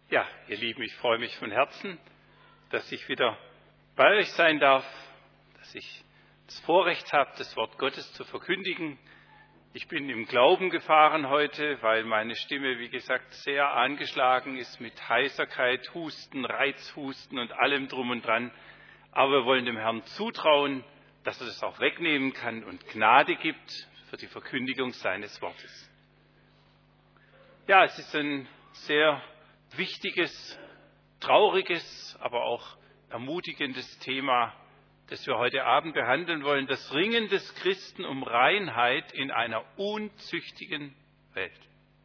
Ja, ihr Lieben, ich freue mich von Herzen, dass ich wieder bei euch sein darf, dass ich das Vorrecht habe, das Wort Gottes zu verkündigen. Ich bin im Glauben gefahren heute, weil meine Stimme, wie gesagt, sehr angeschlagen ist mit Heiserkeit, Husten, Reizhusten und allem drum und dran. Aber wir wollen dem Herrn zutrauen, dass er das auch wegnehmen kann und Gnade gibt für die Verkündigung seines Wortes. Ja, es ist ein sehr wichtiges, trauriges, aber auch ermutigendes Thema, das wir heute Abend behandeln wollen. Das Ringen des Christen um Reinheit in einer unzüchtigen Welt.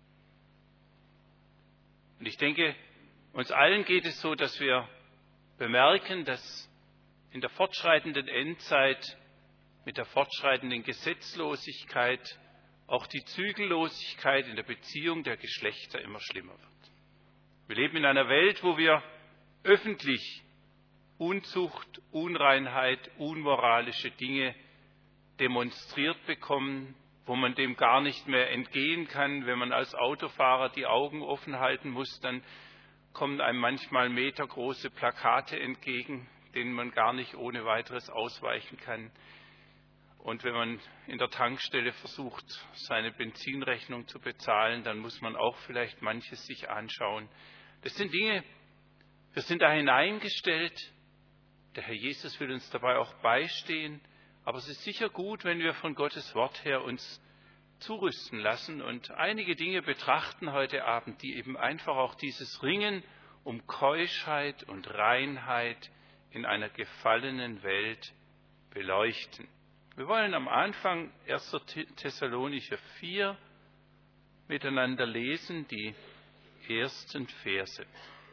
Und ich denke, uns allen geht es so, dass wir bemerken, dass in der fortschreitenden Endzeit, mit der fortschreitenden Gesetzlosigkeit, auch die Zügellosigkeit in der Beziehung der Geschlechter immer schlimmer wird. Wir leben in einer Welt, wo wir öffentlich Unzucht, Unreinheit, unmoralische Dinge demonstriert bekommen, wo man dem gar nicht mehr entgehen kann. Wenn man als Autofahrer die Augen offen halten muss, dann kommen einem manchmal metergroße Plakate entgegen, denen man gar nicht ohne weiteres ausweichen kann. Und wenn man in der Tankstelle versucht, seine Benzinrechnung zu bezahlen, dann muss man auch vielleicht manches sich anschauen. Das sind Dinge, wir sind da hineingestellt. Der Herr Jesus will uns dabei auch beistehen. Aber es ist sicher gut, wenn wir von Gottes Wort her uns zurüsten lassen und einige Dinge betrachten heute Abend, die eben einfach auch dieses Ringen um Keuschheit und Reinheit in einer gefallenen Welt beleuchten. Wir wollen am Anfang 1. Thessalonicher 4 miteinander lesen, die ersten Verse.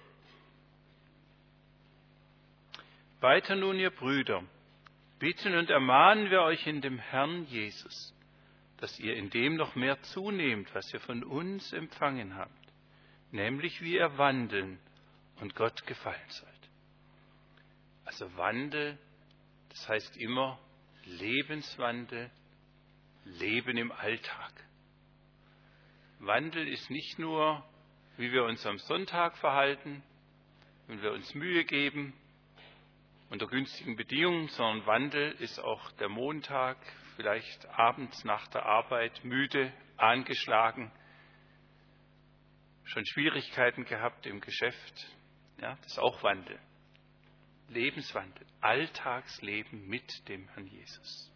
Weiter nun, ihr Brüder, bitten und ermahnen wir euch in dem Herrn Jesus, dass ihr in dem noch mehr zunehmt, was ihr von uns empfangen habt, nämlich wie ihr wandeln und Gott gefallen sollt. Also Wandel, das heißt immer Lebenswandel, Leben im Alltag. Wandel ist nicht nur, wie wir uns am Sonntag verhalten, wenn wir uns Mühe geben, unter günstigen Bedingungen, sondern Wandel ist auch der Montag, vielleicht abends nach der Arbeit, müde, angeschlagen, schon Schwierigkeiten gehabt im Geschäft. Ja, das ist auch Wandel. Lebenswandel, Alltagsleben mit dem Herrn Jesus.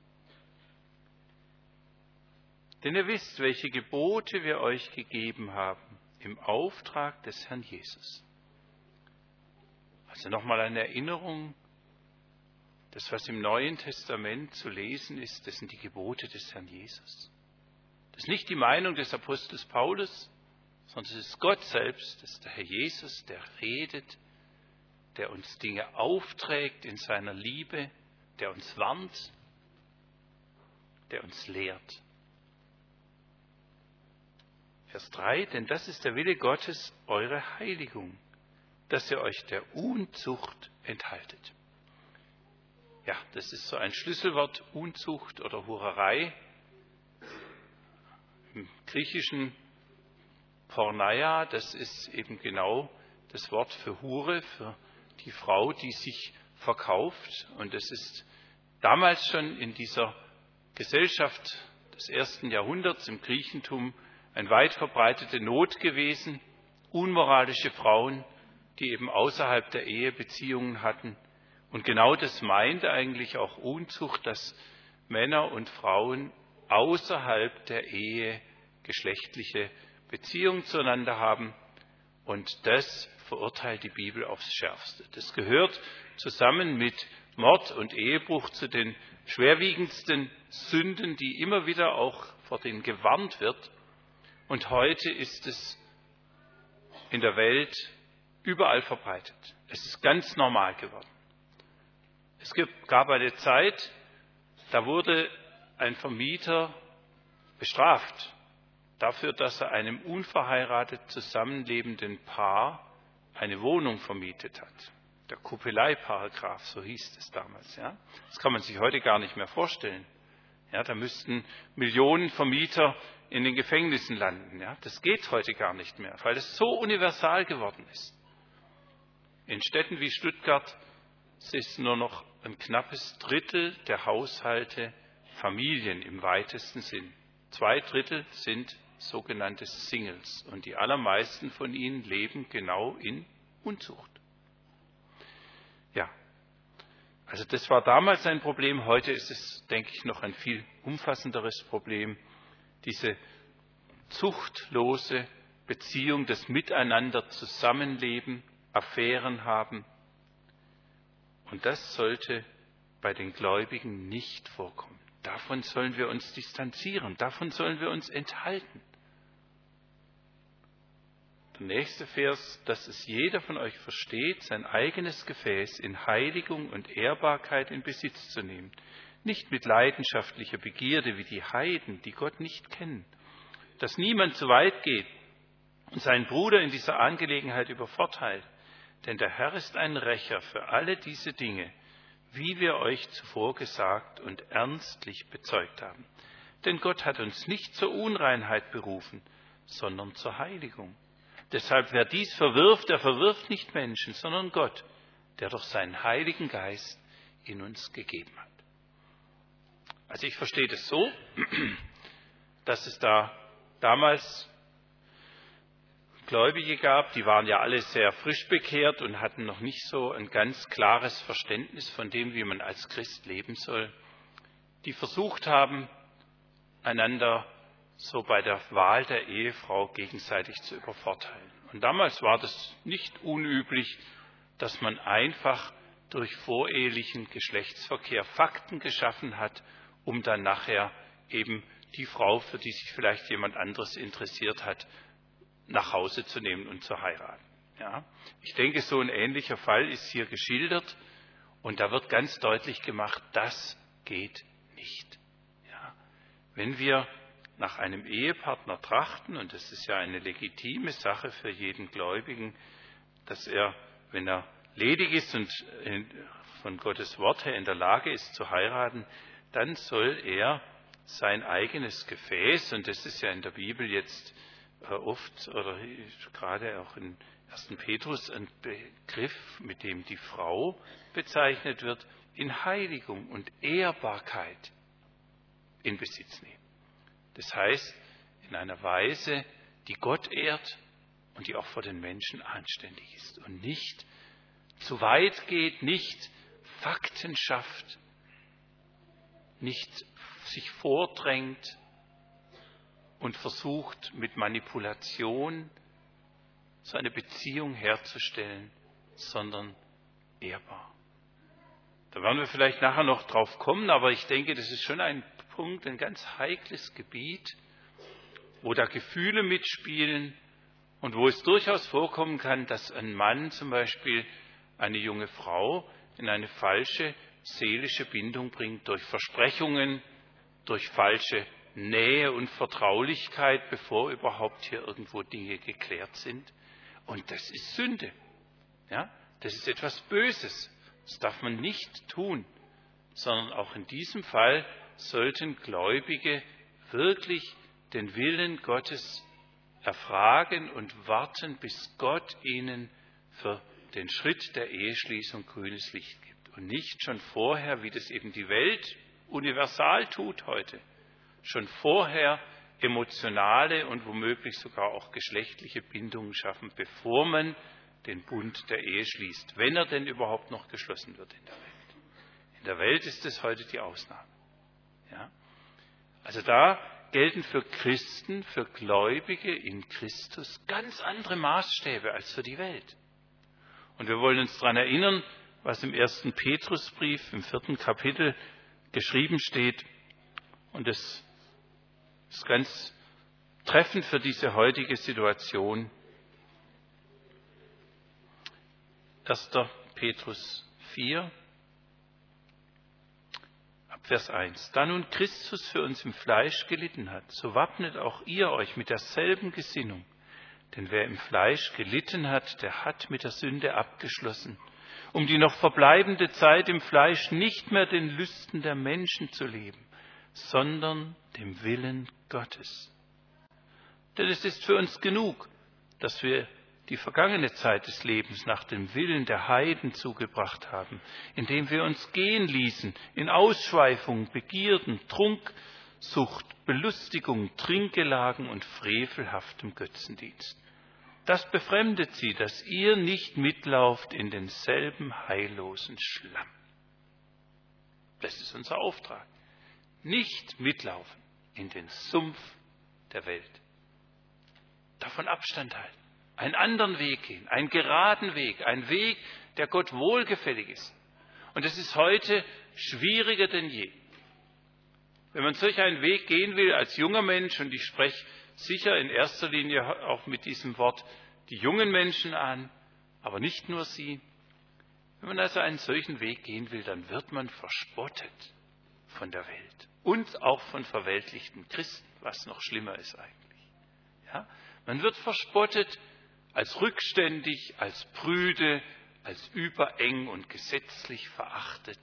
Denn ihr wisst, welche Gebote wir euch gegeben haben im Auftrag des Herrn Jesus. Also nochmal eine Erinnerung, das, was im Neuen Testament zu lesen ist, das sind die Gebote des Herrn Jesus. Das ist nicht die Meinung des Apostels Paulus, sondern es ist Gott selbst, das ist der Herr Jesus, der redet, der uns Dinge aufträgt in seiner Liebe, der uns warnt, der uns lehrt. Vers 3, denn das ist der Wille Gottes, eure Heiligung, dass ihr euch der Unzucht enthaltet. Ja, das ist so ein Schlüsselwort, Unzucht oder Hurerei. Im Griechischen Porneia, das ist eben genau das Wort für Hure, für die Frau, die sich verkauft. Und es ist damals schon in dieser Gesellschaft des 1. Jahrhunderts im Griechentum eine weit verbreitete Not gewesen. Unmoralische Frauen, die eben außerhalb der Ehe Beziehungen hatten. Und genau das meint eigentlich auch Unzucht, dass Männer und Frauen außerhalb der Ehe geschlechtliche Beziehungen zueinander haben. Und das verurteilt die Bibel aufs Schärfste. Das gehört zusammen mit Mord und Ehebruch zu den schwerwiegendsten Sünden, die immer wieder auch vor denen gewarnt wird. Und heute ist es in der Welt überall verbreitet. Es ist ganz normal geworden. Es gab eine Zeit, da wurde ein Vermieter bestraft dafür, dass er einem unverheiratet zusammenlebenden Paar eine Wohnung vermietet hat. Der Kuppelei-Paragraph, so hieß es damals. Ja? Das kann man sich heute gar nicht mehr vorstellen. Ja, da müssten Millionen Vermieter in den Gefängnissen landen. Ja? Das geht heute gar nicht mehr, weil es so universal geworden ist. In Städten wie Stuttgart ist nur noch ein knappes Drittel der Haushalte Familien im weitesten Sinn. 2/3 sind sogenannte Singles und die allermeisten von ihnen leben genau in Unzucht. Ja, also das war damals ein Problem, heute ist es, denke ich, noch ein viel umfassenderes Problem. Diese zuchtlose Beziehung, das Miteinander zusammenleben, Affären haben. Und das sollte bei den Gläubigen nicht vorkommen. Davon sollen wir uns distanzieren, davon sollen wir uns enthalten. Der nächste Vers, dass es jeder von euch versteht, sein eigenes Gefäß in Heiligung und Ehrbarkeit in Besitz zu nehmen. Nicht mit leidenschaftlicher Begierde wie die Heiden, die Gott nicht kennen. Dass niemand zu weit geht und seinen Bruder in dieser Angelegenheit übervorteilt. Denn der Herr ist ein Rächer für alle diese Dinge, wie wir euch zuvor gesagt und ernstlich bezeugt haben. Denn Gott hat uns nicht zur Unreinheit berufen, sondern zur Heiligung. Deshalb, wer dies verwirft, der verwirft nicht Menschen, sondern Gott, der doch seinen Heiligen Geist in uns gegeben hat. Also ich verstehe das so, dass es da damals Gläubige gab, die waren ja alle sehr frisch bekehrt und hatten noch nicht so ein ganz klares Verständnis von dem, wie man als Christ leben soll, die versucht haben, einander so bei der Wahl der Ehefrau gegenseitig zu übervorteilen. Und damals war das nicht unüblich, dass man einfach durch vorehelichen Geschlechtsverkehr Fakten geschaffen hat, um dann nachher eben die Frau, für die sich vielleicht jemand anderes interessiert hat, nach Hause zu nehmen und zu heiraten. Ja, ich denke, so ein ähnlicher Fall ist hier geschildert und da wird ganz deutlich gemacht, das geht nicht. Ja, wenn wir nach einem Ehepartner trachten, und das ist ja eine legitime Sache für jeden Gläubigen, dass er, wenn er ledig ist und von Gottes Wort her in der Lage ist zu heiraten, dann soll er sein eigenes Gefäß, und das ist ja in der Bibel jetzt oft oder gerade auch in 1. Petrus ein Begriff, mit dem die Frau bezeichnet wird, in Heiligung und Ehrbarkeit in Besitz nehmen. Das heißt, in einer Weise, die Gott ehrt und die auch vor den Menschen anständig ist und nicht zu weit geht, nicht Fakten schafft, nicht sich vordrängt und versucht, mit Manipulation so eine Beziehung herzustellen, sondern ehrbar. Da werden wir vielleicht nachher noch drauf kommen, aber ich denke, das ist schon ein Punkt, ein ganz heikles Gebiet, wo da Gefühle mitspielen und wo es durchaus vorkommen kann, dass ein Mann zum Beispiel eine junge Frau in eine falsche seelische Bindung bringt durch Versprechungen, durch falsche Nähe und Vertraulichkeit, bevor überhaupt hier irgendwo Dinge geklärt sind. Und das ist Sünde. Ja? Das ist etwas Böses. Das darf man nicht tun, sondern auch in diesem Fall sollten Gläubige wirklich den Willen Gottes erfragen und warten, bis Gott ihnen für den Schritt der Eheschließung grünes Licht gibt. Und nicht schon vorher, wie das eben die Welt universal tut heute, schon vorher emotionale und womöglich sogar auch geschlechtliche Bindungen schaffen, bevor man den Bund der Ehe schließt, wenn er denn überhaupt noch geschlossen wird in der Welt. In der Welt ist es heute die Ausnahme. Ja? Also da gelten für Christen, für Gläubige in Christus ganz andere Maßstäbe als für die Welt. Und wir wollen uns daran erinnern, was im 1. Petrusbrief im 4. Kapitel geschrieben steht. Und das ist ganz treffend für diese heutige Situation. 1. Petrus 4, ab Vers 1. Da nun Christus für uns im Fleisch gelitten hat, so wappnet auch ihr euch mit derselben Gesinnung. Denn wer im Fleisch gelitten hat, der hat mit der Sünde abgeschlossen, um die noch verbleibende Zeit im Fleisch nicht mehr den Lüsten der Menschen zu leben, sondern dem Willen Gottes. Denn es ist für uns genug, dass wir die vergangene Zeit des Lebens nach dem Willen der Heiden zugebracht haben, indem wir uns gehen ließen in Ausschweifung, Begierden, Trunksucht, Belustigung, Trinkgelagen und frevelhaftem Götzendienst. Das befremdet sie, dass ihr nicht mitlauft in denselben heillosen Schlamm. Das ist unser Auftrag. Nicht mitlaufen in den Sumpf der Welt. Davon Abstand halten. Einen anderen Weg gehen, einen geraden Weg, einen Weg, der Gott wohlgefällig ist. Und es ist heute schwieriger denn je. Wenn man solch einen Weg gehen will als junger Mensch, und ich spreche sicher in erster Linie auch mit diesem Wort die jungen Menschen an, aber nicht nur sie. Wenn man also einen solchen Weg gehen will, dann wird man verspottet von der Welt und auch von verweltlichten Christen, was noch schlimmer ist eigentlich. Ja? Man wird verspottet als rückständig, als prüde, als übereng und gesetzlich verachtet.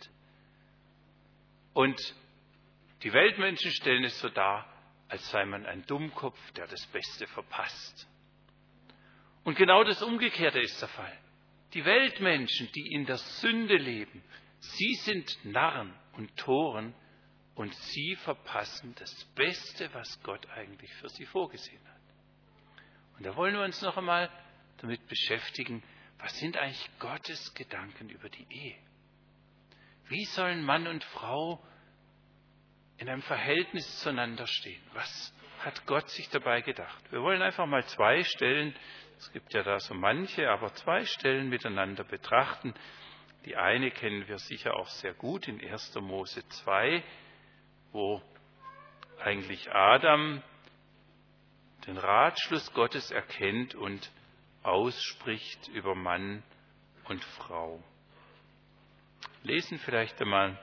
Und die Weltmenschen stellen es so dar, als sei man ein Dummkopf, der das Beste verpasst. Und genau das Umgekehrte ist der Fall. Die Weltmenschen, die in der Sünde leben, sie sind Narren und Toren und sie verpassen das Beste, was Gott eigentlich für sie vorgesehen hat. Und da wollen wir uns noch einmal damit beschäftigen, was sind eigentlich Gottes Gedanken über die Ehe? Wie sollen Mann und Frau in einem Verhältnis zueinander stehen? Was hat Gott sich dabei gedacht? Wir wollen einfach mal 2 Stellen, es gibt ja da so manche, aber 2 Stellen miteinander betrachten. Die eine kennen wir sicher auch sehr gut in 1. Mose 2, wo eigentlich Adam den Ratschluss Gottes erkennt und ausspricht über Mann und Frau. Lesen vielleicht einmal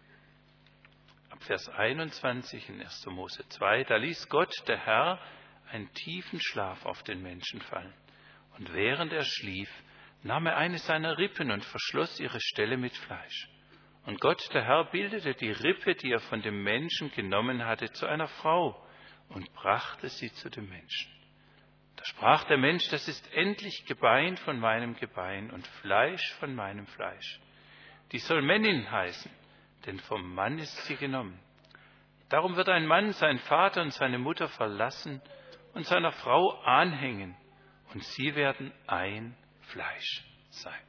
ab Vers 21 in 1. Mose 2. Da ließ Gott, der Herr, einen tiefen Schlaf auf den Menschen fallen. Und während er schlief, nahm er eine seiner Rippen und verschloss ihre Stelle mit Fleisch. Und Gott, der Herr, bildete die Rippe, die er von dem Menschen genommen hatte, zu einer Frau und brachte sie zu dem Menschen. Da sprach der Mensch, das ist endlich Gebein von meinem Gebein und Fleisch von meinem Fleisch. Die soll Männin heißen, denn vom Mann ist sie genommen. Darum wird ein Mann seinen Vater und seine Mutter verlassen und seiner Frau anhängen, und sie werden ein Fleisch sein.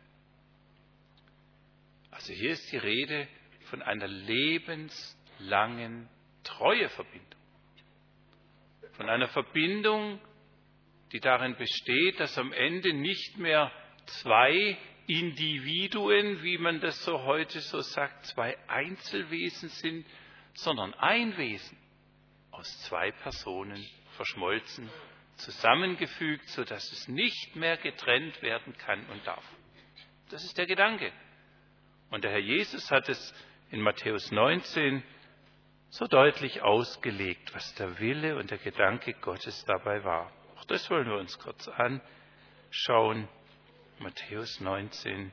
Also hier ist die Rede von einer lebenslangen Treueverbindung. Von einer Verbindung, die darin besteht, dass am Ende nicht mehr 2 Individuen, wie man das so heute so sagt, 2 Einzelwesen sind, sondern ein Wesen aus 2 Personen verschmolzen, zusammengefügt, sodass es nicht mehr getrennt werden kann und darf. Das ist der Gedanke. Und der Herr Jesus hat es in Matthäus 19 so deutlich ausgelegt, was der Wille und der Gedanke Gottes dabei war. Auch das wollen wir uns kurz anschauen. Matthäus 19,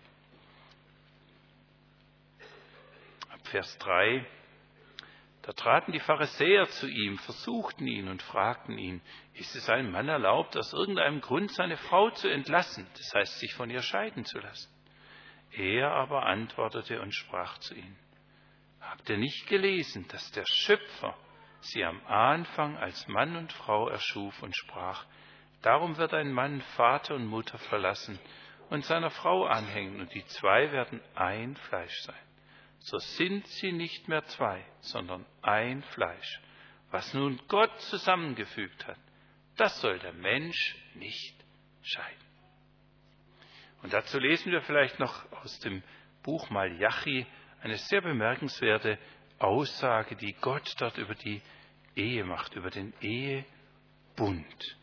ab Vers 3. Da traten die Pharisäer zu ihm, versuchten ihn und fragten ihn, ist es einem Mann erlaubt, aus irgendeinem Grund seine Frau zu entlassen, das heißt, sich von ihr scheiden zu lassen? Er aber antwortete und sprach zu ihnen, habt ihr nicht gelesen, dass der Schöpfer sie am Anfang als Mann und Frau erschuf und sprach, darum wird ein Mann Vater und Mutter verlassen und seiner Frau anhängen, und die 2 werden ein Fleisch sein. So sind sie nicht mehr 2, sondern ein Fleisch. Was nun Gott zusammengefügt hat, das soll der Mensch nicht scheiden. Und dazu lesen wir vielleicht noch aus dem Buch Malachi eine sehr bemerkenswerte Aussage, die Gott dort über die Ehe macht, über den Ehebund.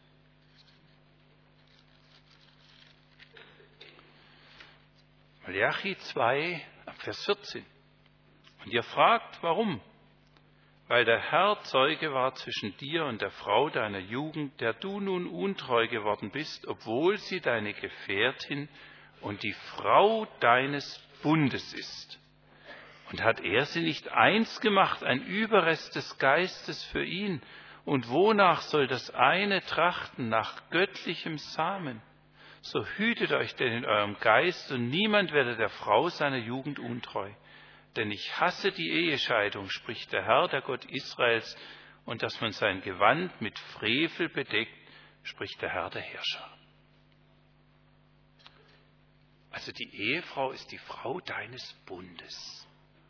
Malachi 2, Vers 14. Und ihr fragt, warum? Weil der Herr Zeuge war zwischen dir und der Frau deiner Jugend, der du nun untreu geworden bist, obwohl sie deine Gefährtin und die Frau deines Bundes ist. Und hat er sie nicht eins gemacht, ein Überrest des Geistes für ihn? Und wonach soll das eine trachten? Nach göttlichem Samen. So hütet euch denn in eurem Geist, und niemand werde der Frau seiner Jugend untreu. Denn ich hasse die Ehescheidung, spricht der Herr, der Gott Israels, und dass man sein Gewand mit Frevel bedeckt, spricht der Herr, der Herrscher. Also die Ehefrau ist die Frau deines Bundes.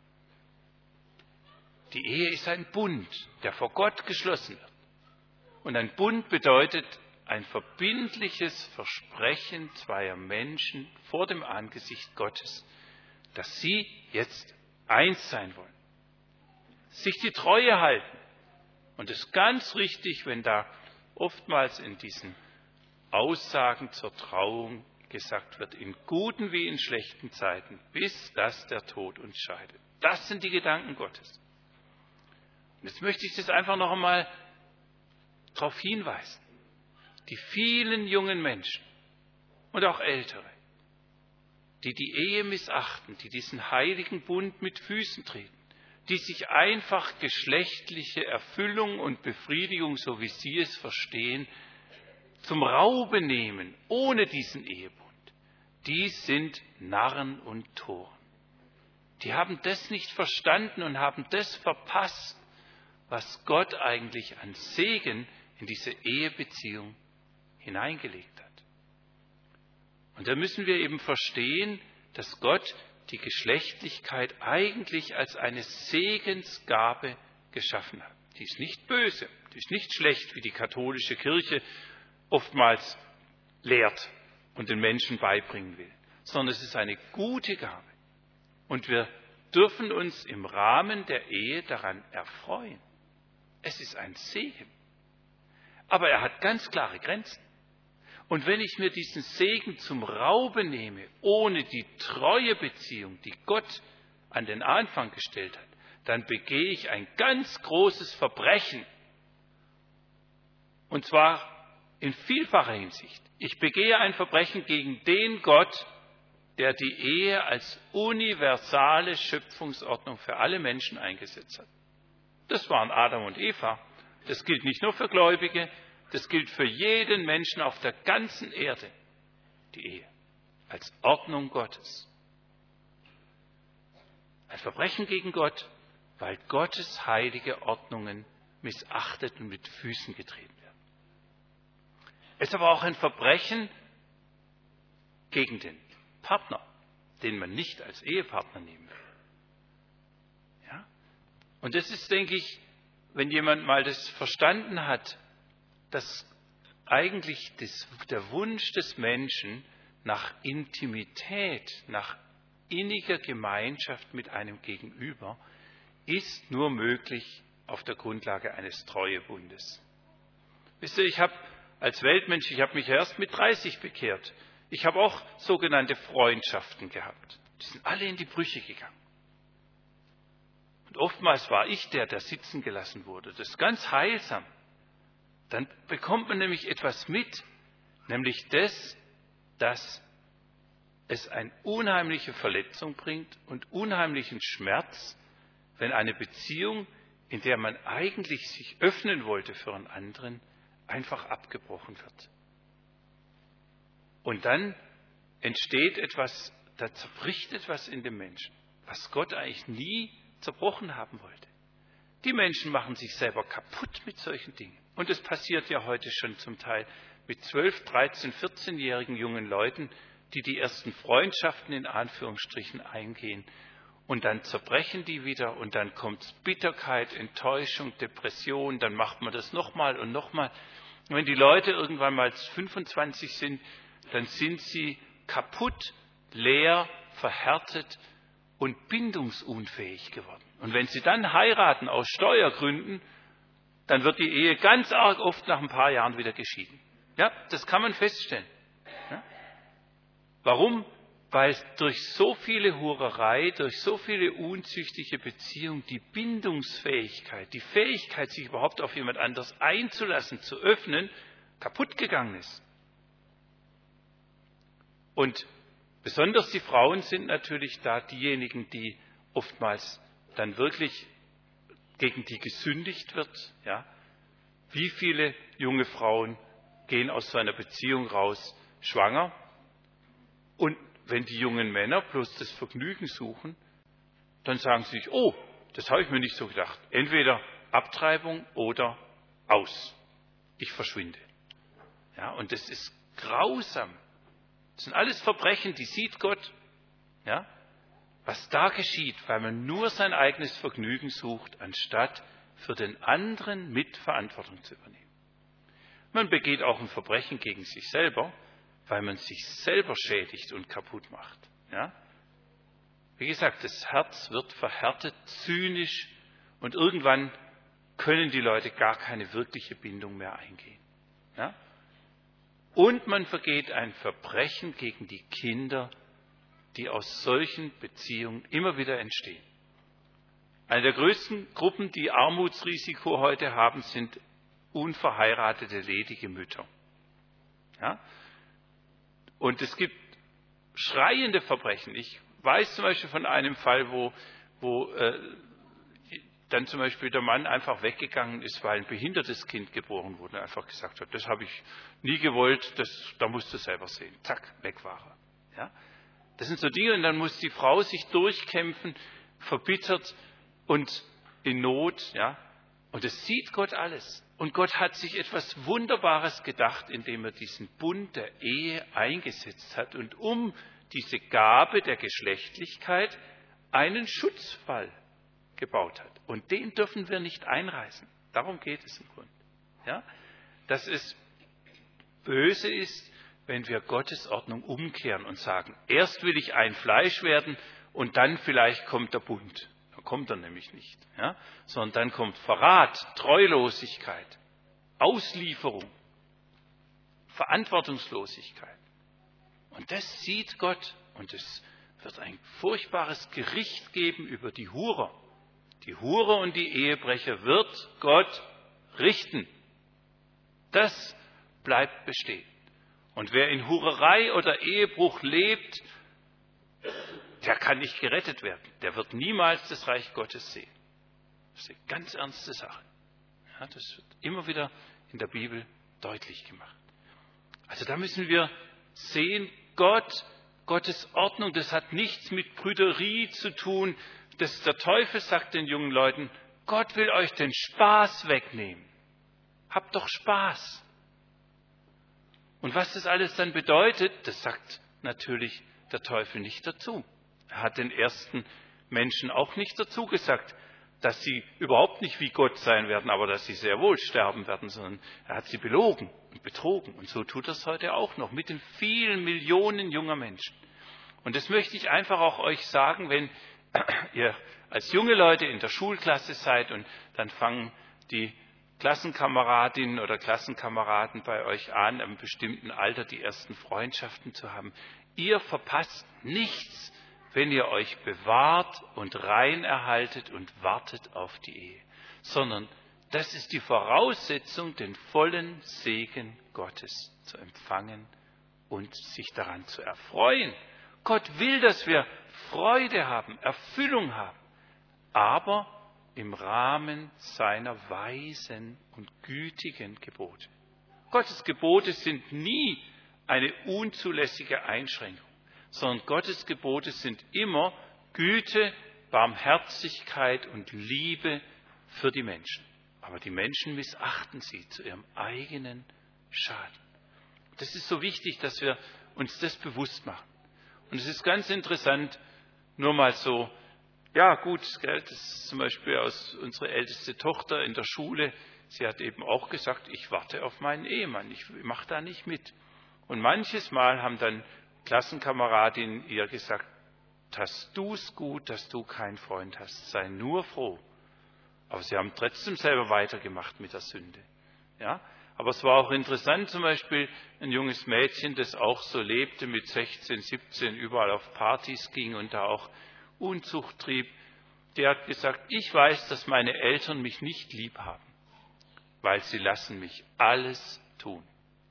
Die Ehe ist ein Bund, der vor Gott geschlossen wird. Und ein Bund bedeutet ein verbindliches Versprechen zweier Menschen vor dem Angesicht Gottes, dass sie jetzt eins sein wollen, sich die Treue halten. Und es ist ganz richtig, wenn da oftmals in diesen Aussagen zur Trauung gesagt wird, in guten wie in schlechten Zeiten, bis dass der Tod uns scheidet. Das sind die Gedanken Gottes. Und jetzt möchte ich das einfach noch einmal darauf hinweisen. Die vielen jungen Menschen und auch Ältere, die die Ehe missachten, die diesen heiligen Bund mit Füßen treten, die sich einfach geschlechtliche Erfüllung und Befriedigung, so wie sie es verstehen, zum Raube nehmen, ohne diesen Ehebund, die sind Narren und Toren. Die haben das nicht verstanden und haben das verpasst, was Gott eigentlich an Segen in diese Ehebeziehung hineingelegt hat. Und da müssen wir eben verstehen, dass Gott die Geschlechtlichkeit eigentlich als eine Segensgabe geschaffen hat. Die ist nicht böse, die ist nicht schlecht, wie die katholische Kirche oftmals lehrt und den Menschen beibringen will, sondern es ist eine gute Gabe. Und wir dürfen uns im Rahmen der Ehe daran erfreuen. Es ist ein Segen. Aber er hat ganz klare Grenzen. Und wenn ich mir diesen Segen zum Raube nehme, ohne die treue Beziehung, die Gott an den Anfang gestellt hat, dann begehe ich ein ganz großes Verbrechen. Und zwar in vielfacher Hinsicht. Ich begehe ein Verbrechen gegen den Gott, der die Ehe als universale Schöpfungsordnung für alle Menschen eingesetzt hat. Das waren Adam und Eva. Das gilt nicht nur für Gläubige, das gilt für jeden Menschen auf der ganzen Erde, die Ehe, als Ordnung Gottes. Ein Verbrechen gegen Gott, weil Gottes heilige Ordnungen missachtet und mit Füßen getreten werden. Es ist aber auch ein Verbrechen gegen den Partner, den man nicht als Ehepartner nehmen will. Ja? Und das ist, denke ich, wenn jemand mal das verstanden hat, dass eigentlich der Wunsch des Menschen nach Intimität, nach inniger Gemeinschaft mit einem Gegenüber ist nur möglich auf der Grundlage eines Treuebundes. Wisst ihr, ich habe als Weltmensch, ich habe mich erst mit 30 bekehrt. Ich habe auch sogenannte Freundschaften gehabt. Die sind alle in die Brüche gegangen. Und oftmals war ich der sitzen gelassen wurde. Das ist ganz heilsam. Dann bekommt man nämlich etwas mit, nämlich das, dass es eine unheimliche Verletzung bringt und unheimlichen Schmerz, wenn eine Beziehung, in der man eigentlich sich öffnen wollte für einen anderen, einfach abgebrochen wird. Und dann entsteht etwas, da zerbricht etwas in dem Menschen, was Gott eigentlich nie zerbrochen haben wollte. Die Menschen machen sich selber kaputt mit solchen Dingen. Und es passiert ja heute schon zum Teil mit 12, 13, 14-jährigen jungen Leuten, die die ersten Freundschaften in Anführungsstrichen eingehen. Und dann zerbrechen die wieder und dann kommt Bitterkeit, Enttäuschung, Depression, dann macht man das nochmal und nochmal. Und wenn die Leute irgendwann mal 25 sind, dann sind sie kaputt, leer, verhärtet und bindungsunfähig geworden. Und wenn sie dann heiraten aus Steuergründen, dann wird die Ehe ganz arg oft nach ein paar Jahren wieder geschieden. Ja, das kann man feststellen. Ja? Warum? Weil durch so viele Hurerei, durch so viele unzüchtige Beziehungen die Bindungsfähigkeit, die Fähigkeit, sich überhaupt auf jemand anderes einzulassen, zu öffnen, kaputt gegangen ist. Und besonders die Frauen sind natürlich da diejenigen, die oftmals dann wirklich gegen die gesündigt wird. Ja? Wie viele junge Frauen gehen aus so einer Beziehung raus schwanger Und wenn die jungen Männer bloß das Vergnügen suchen, dann sagen sie sich, oh, das habe ich mir nicht so gedacht. Entweder Abtreibung oder aus. Ich verschwinde. Ja, und das ist grausam. Das sind alles Verbrechen, die sieht Gott. Ja, was da geschieht, weil man nur sein eigenes Vergnügen sucht, anstatt für den anderen mit Verantwortung zu übernehmen. Man begeht auch ein Verbrechen gegen sich selber, weil man sich selber schädigt und kaputt macht. Ja? Wie gesagt, das Herz wird verhärtet, zynisch und irgendwann können die Leute gar keine wirkliche Bindung mehr eingehen. Ja? Und man begeht ein Verbrechen gegen die Kinder, die aus solchen Beziehungen immer wieder entstehen. Eine der größten Gruppen, die Armutsrisiko heute haben, sind unverheiratete, ledige Mütter. Ja? Und es gibt schreiende Verbrechen. Ich weiß zum Beispiel von einem Fall, wo dann zum Beispiel der Mann einfach weggegangen ist, weil ein behindertes Kind geboren wurde und einfach gesagt hat, das habe ich nie gewollt, da musst du selber sehen. Zack, weg war er. Ja? Das sind so Dinge, und dann muss die Frau sich durchkämpfen, verbittert und in Not. Ja? Und das sieht Gott alles. Und Gott hat sich etwas Wunderbares gedacht, indem er diesen Bund der Ehe eingesetzt hat und um diese Gabe der Geschlechtlichkeit einen Schutzwall gebaut hat. Und den dürfen wir nicht einreißen. Darum geht es im Grunde. Ja? Dass es böse ist, wenn wir Gottes Ordnung umkehren und sagen, erst will ich ein Fleisch werden und dann vielleicht kommt der Bund. Da kommt er nämlich nicht. Ja? Sondern dann kommt Verrat, Treulosigkeit, Auslieferung, Verantwortungslosigkeit. Und das sieht Gott und es wird ein furchtbares Gericht geben über die Hurer. Die Hurer und die Ehebrecher wird Gott richten. Das bleibt bestehen. Und wer in Hurerei oder Ehebruch lebt, der kann nicht gerettet werden. Der wird niemals das Reich Gottes sehen. Das ist eine ganz ernste Sache. Ja, das wird immer wieder in der Bibel deutlich gemacht. Also da müssen wir sehen, Gottes Ordnung, das hat nichts mit Prüderie zu tun. Der Teufel sagt den jungen Leuten, Gott will euch den Spaß wegnehmen. Habt doch Spaß. Und was das alles dann bedeutet, das sagt natürlich der Teufel nicht dazu. Er hat den ersten Menschen auch nicht dazu gesagt, dass sie überhaupt nicht wie Gott sein werden, aber dass sie sehr wohl sterben werden, sondern er hat sie belogen und betrogen. Und so tut er es heute auch noch mit den vielen Millionen junger Menschen. Und das möchte ich einfach auch euch sagen, wenn ihr als junge Leute in der Schulklasse seid und dann fangen die Klassenkameradinnen oder Klassenkameraden bei euch an, einem bestimmten Alter die ersten Freundschaften zu haben. Ihr verpasst nichts, wenn ihr euch bewahrt und rein erhaltet und wartet auf die Ehe. Sondern das ist die Voraussetzung, den vollen Segen Gottes zu empfangen und sich daran zu erfreuen. Gott will, dass wir Freude haben, Erfüllung haben, aber im Rahmen seiner weisen und gütigen Gebote. Gottes Gebote sind nie eine unzulässige Einschränkung, sondern Gottes Gebote sind immer Güte, Barmherzigkeit und Liebe für die Menschen. Aber die Menschen missachten sie zu ihrem eigenen Schaden. Das ist so wichtig, dass wir uns das bewusst machen. Und es ist ganz interessant, nur mal so, ja gut, das ist zum Beispiel aus unserer älteste Tochter in der Schule, sie hat eben auch gesagt, ich warte auf meinen Ehemann, ich mache da nicht mit. Und manches Mal haben dann Klassenkameradinnen ihr gesagt, hast du es gut, dass du keinen Freund hast, sei nur froh. Aber sie haben trotzdem selber weitergemacht mit der Sünde. Ja? Aber es war auch interessant, zum Beispiel ein junges Mädchen, das auch so lebte, mit 16, 17 überall auf Partys ging und da auch Unzucht trieb. Die hat gesagt, ich weiß, dass meine Eltern mich nicht lieb haben, weil sie lassen mich alles tun.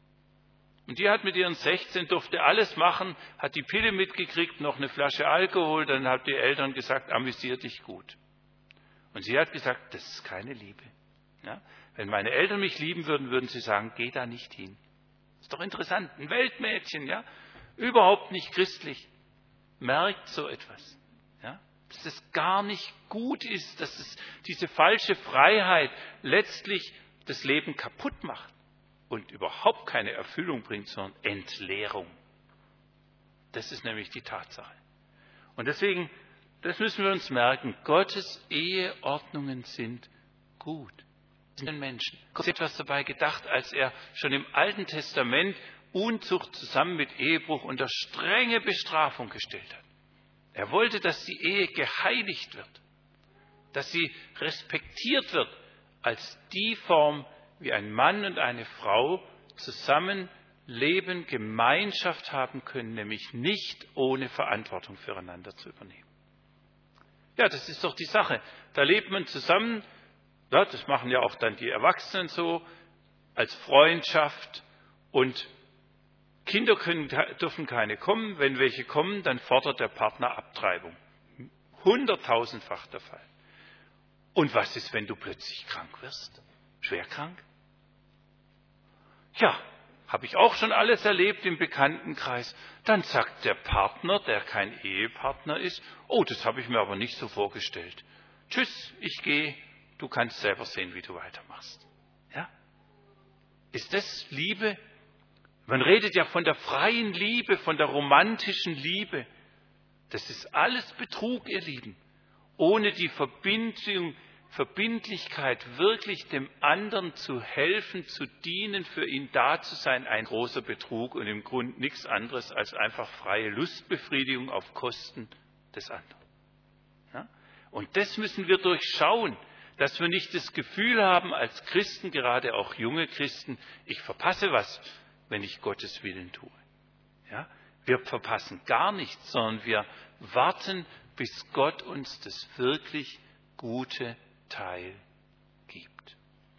Und die hat mit ihren 16, durfte alles machen, hat die Pille mitgekriegt, noch eine Flasche Alkohol, dann hat die Eltern gesagt, amüsier dich gut. Und sie hat gesagt, das ist keine Liebe. Ja? Wenn meine Eltern mich lieben würden, würden sie sagen, geh da nicht hin. Ist doch interessant, ein Weltmädchen, ja? überhaupt nicht christlich, merkt so etwas. Ja? Dass es gar nicht gut ist, dass es diese falsche Freiheit letztlich das Leben kaputt macht und überhaupt keine Erfüllung bringt, sondern Entleerung. Das ist nämlich die Tatsache. Und deswegen, das müssen wir uns merken, Gottes Eheordnungen sind gut. Den Menschen. Gott hat etwas dabei gedacht, als er schon im Alten Testament Unzucht zusammen mit Ehebruch unter strenge Bestrafung gestellt hat. Er wollte, dass die Ehe geheiligt wird, dass sie respektiert wird als die Form, wie ein Mann und eine Frau zusammenleben, Gemeinschaft haben können, nämlich nicht ohne Verantwortung füreinander zu übernehmen. Ja, das ist doch die Sache. Da lebt man zusammen, ja, das machen ja auch dann die Erwachsenen so, als Freundschaft, und Kinder dürfen keine kommen. Wenn welche kommen, dann fordert der Partner Abtreibung. 100.000-fach der Fall. Und was ist, wenn du plötzlich krank wirst? Schwer krank? Ja, habe ich auch schon alles erlebt im Bekanntenkreis. Dann sagt der Partner, der kein Ehepartner ist, oh, das habe ich mir aber nicht so vorgestellt. Tschüss, ich gehe, du kannst selber sehen, wie du weitermachst. Ja? Ist das Liebe? Man redet ja von der freien Liebe, von der romantischen Liebe. Das ist alles Betrug, ihr Lieben. Ohne die Verbindlichkeit, wirklich dem anderen zu helfen, zu dienen, für ihn da zu sein, ein großer Betrug und im Grunde nichts anderes als einfach freie Lustbefriedigung auf Kosten des anderen. Ja? Und das müssen wir durchschauen, dass wir nicht das Gefühl haben, als Christen, gerade auch junge Christen, ich verpasse was, wenn ich Gottes Willen tue. Ja? Wir verpassen gar nichts, sondern wir warten, bis Gott uns das wirklich gute Teil gibt.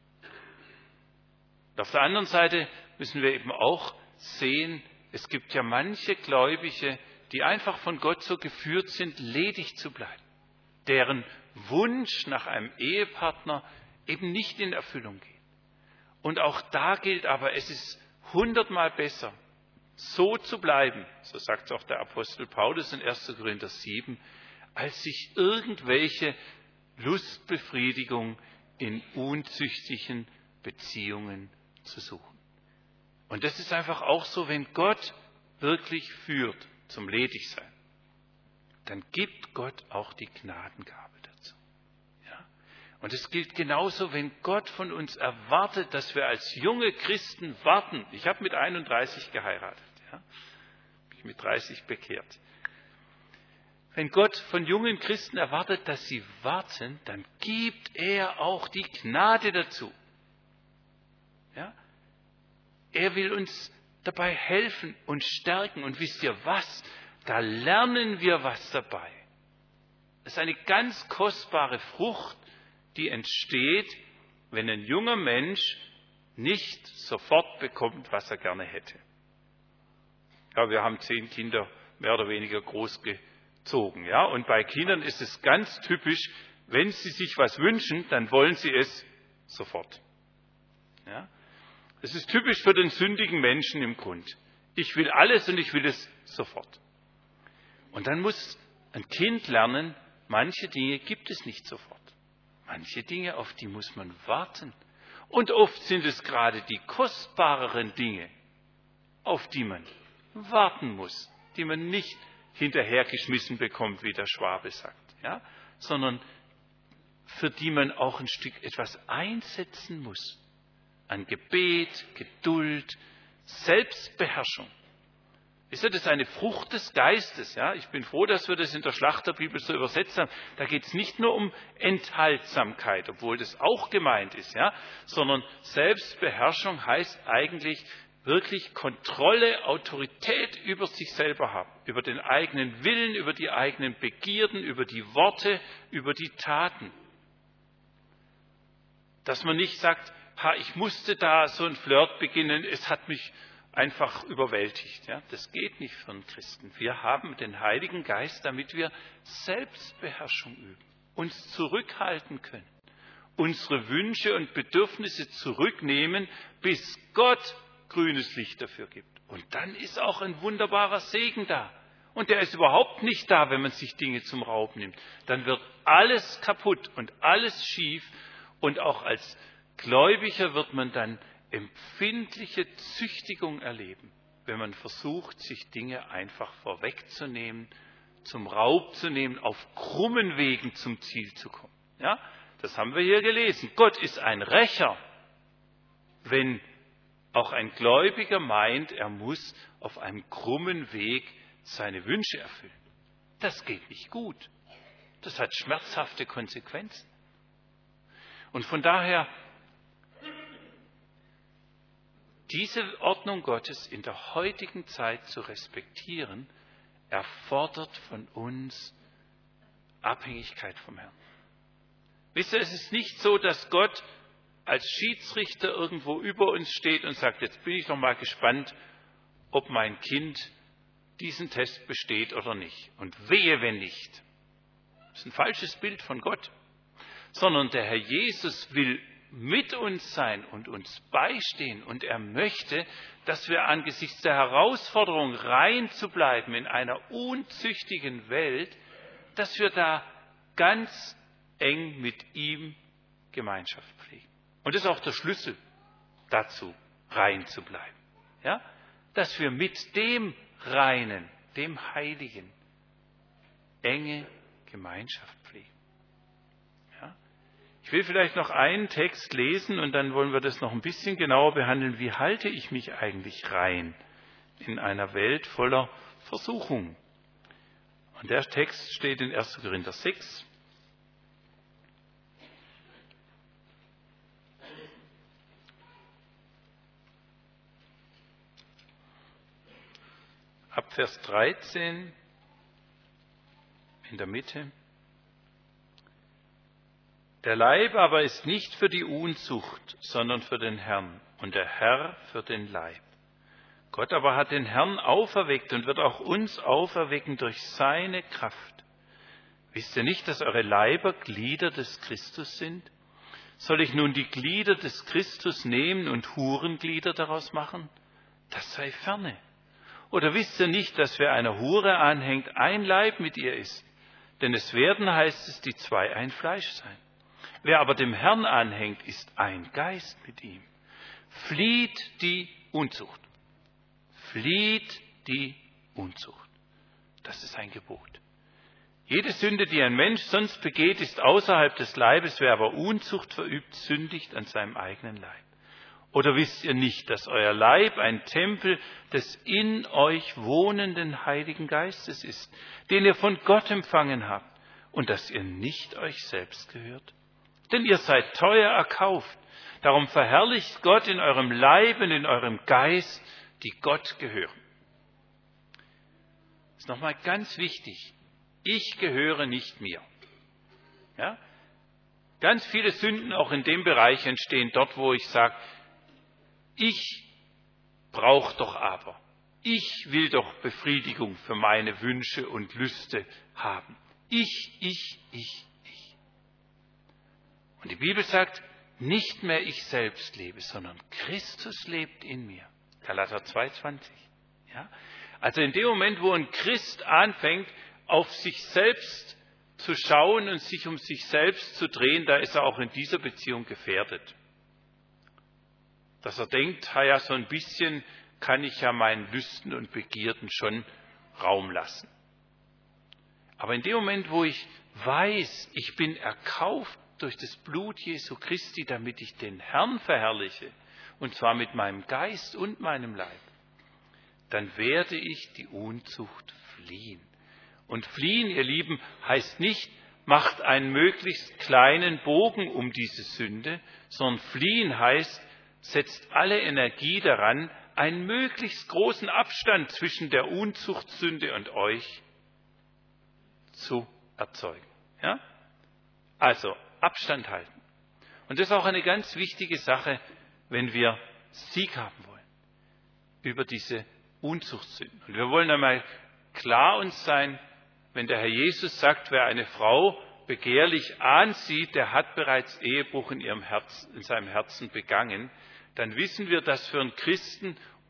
Und auf der anderen Seite müssen wir eben auch sehen, es gibt ja manche Gläubige, die einfach von Gott so geführt sind, ledig zu bleiben, deren Wunsch nach einem Ehepartner eben nicht in Erfüllung geht. Und auch da gilt aber, es ist 100-mal besser, so zu bleiben, so sagt es auch der Apostel Paulus in 1. Korinther 7, als sich irgendwelche Lustbefriedigung in unzüchtigen Beziehungen zu suchen. Und das ist einfach auch so, wenn Gott wirklich führt zum Ledigsein, dann gibt Gott auch die Gnadengabe dazu. Ja? Und es gilt genauso, wenn Gott von uns erwartet, dass wir als junge Christen warten. Ich habe mit 31 geheiratet, ja? Mich mit 30 bekehrt. Wenn Gott von jungen Christen erwartet, dass sie warten, dann gibt er auch die Gnade dazu. Ja? Er will uns dabei helfen und stärken. Und wisst ihr was? Da lernen wir was dabei. Das ist eine ganz kostbare Frucht, die entsteht, wenn ein junger Mensch nicht sofort bekommt, was er gerne hätte. Ja, wir haben 10 Kinder mehr oder weniger großgezogen. Ja? Und bei Kindern ist es ganz typisch, wenn sie sich was wünschen, dann wollen sie es sofort. Ja? Es ist typisch für den sündigen Menschen im Grund. Ich will alles und ich will es sofort. Und dann muss ein Kind lernen, manche Dinge gibt es nicht sofort. Manche Dinge, auf die muss man warten. Und oft sind es gerade die kostbareren Dinge, auf die man warten muss, die man nicht hinterhergeschmissen bekommt, wie der Schwabe sagt, ja? Sondern für die man auch ein Stück etwas einsetzen muss. An Gebet, Geduld, Selbstbeherrschung. Ist ja das eine Frucht des Geistes? Ja? Ich bin froh, dass wir das in der Schlachterbibel so übersetzt haben. Da geht es nicht nur um Enthaltsamkeit, obwohl das auch gemeint ist, ja? Sondern Selbstbeherrschung heißt eigentlich wirklich Kontrolle, Autorität über sich selber haben, über den eigenen Willen, über die eigenen Begierden, über die Worte, über die Taten. Dass man nicht sagt, ich musste da so ein Flirt beginnen, es hat mich einfach überwältigt. Ja? Das geht nicht für einen Christen. Wir haben den Heiligen Geist, damit wir Selbstbeherrschung üben, uns zurückhalten können, unsere Wünsche und Bedürfnisse zurücknehmen, bis Gott grünes Licht dafür gibt. Und dann ist auch ein wunderbarer Segen da. Und der ist überhaupt nicht da, wenn man sich Dinge zum Raub nimmt. Dann wird alles kaputt und alles schief. Und auch als Gläubiger wird man dann empfindliche Züchtigung erleben, wenn man versucht, sich Dinge einfach vorwegzunehmen, zum Raub zu nehmen, auf krummen Wegen zum Ziel zu kommen. Ja, das haben wir hier gelesen. Gott ist ein Rächer, wenn auch ein Gläubiger meint, er muss auf einem krummen Weg seine Wünsche erfüllen. Das geht nicht gut. Das hat schmerzhafte Konsequenzen. Und von daher, diese Ordnung Gottes in der heutigen Zeit zu respektieren, erfordert von uns Abhängigkeit vom Herrn. Wisst ihr, es ist nicht so, dass Gott als Schiedsrichter irgendwo über uns steht und sagt, jetzt bin ich doch mal gespannt, ob mein Kind diesen Test besteht oder nicht. Und wehe, wenn nicht. Das ist ein falsches Bild von Gott. Sondern der Herr Jesus will mit uns sein und uns beistehen. Und er möchte, dass wir angesichts der Herausforderung, rein zu bleiben in einer unzüchtigen Welt, dass wir da ganz eng mit ihm Gemeinschaft pflegen. Und das ist auch der Schlüssel dazu, rein zu bleiben. Ja? Dass wir mit dem Reinen, dem Heiligen, enge Gemeinschaft pflegen. Ja? Ich will vielleicht noch einen Text lesen und dann wollen wir das noch ein bisschen genauer behandeln. Wie halte ich mich eigentlich rein in einer Welt voller Versuchung? Und der Text steht in 1. Korinther 6. Ab Vers 13 in der Mitte. Der Leib aber ist nicht für die Unzucht, sondern für den Herrn und der Herr für den Leib. Gott aber hat den Herrn auferweckt und wird auch uns auferwecken durch seine Kraft. Wisst ihr nicht, dass eure Leiber Glieder des Christus sind? Soll ich nun die Glieder des Christus nehmen und Hurenglieder daraus machen? Das sei ferne. Oder wisst ihr nicht, dass wer einer Hure anhängt, ein Leib mit ihr ist? Denn es werden, heißt es, die zwei ein Fleisch sein. Wer aber dem Herrn anhängt, ist ein Geist mit ihm. Flieht die Unzucht. Flieht die Unzucht. Das ist ein Gebot. Jede Sünde, die ein Mensch sonst begeht, ist außerhalb des Leibes. Wer aber Unzucht verübt, sündigt an seinem eigenen Leib. Oder wisst ihr nicht, dass euer Leib ein Tempel des in euch wohnenden Heiligen Geistes ist, den ihr von Gott empfangen habt, und dass ihr nicht euch selbst gehört? Denn ihr seid teuer erkauft. Darum verherrlicht Gott in eurem Leib und in eurem Geist, die Gott gehören. Das ist nochmal ganz wichtig. Ich gehöre nicht mir. Ja? Ganz viele Sünden auch in dem Bereich entstehen, dort wo ich sage, ich brauche doch aber. Ich will doch Befriedigung für meine Wünsche und Lüste haben. Ich. Und die Bibel sagt, nicht mehr ich selbst lebe, sondern Christus lebt in mir. Galater 2,20. Ja? Also in dem Moment, wo ein Christ anfängt, auf sich selbst zu schauen und sich um sich selbst zu drehen, da ist er auch in dieser Beziehung gefährdet. Dass er denkt, ja, so ein bisschen kann ich ja meinen Lüsten und Begierden schon Raum lassen. Aber in dem Moment, wo ich weiß, ich bin erkauft durch das Blut Jesu Christi, damit ich den Herrn verherrliche, und zwar mit meinem Geist und meinem Leib, dann werde ich die Unzucht fliehen. Und fliehen, ihr Lieben, heißt nicht, macht einen möglichst kleinen Bogen um diese Sünde, sondern fliehen heißt, setzt alle Energie daran, einen möglichst großen Abstand zwischen der Unzuchtsünde und euch zu erzeugen. Ja? Also Abstand halten. Und das ist auch eine ganz wichtige Sache, wenn wir Sieg haben wollen über diese Unzuchtsünden. Und wir wollen einmal klar uns sein, wenn der Herr Jesus sagt, wer eine Frau begehrlich ansieht, der hat bereits Ehebruch in seinem Herzen begangen, dann wissen wir, dass für einen Christen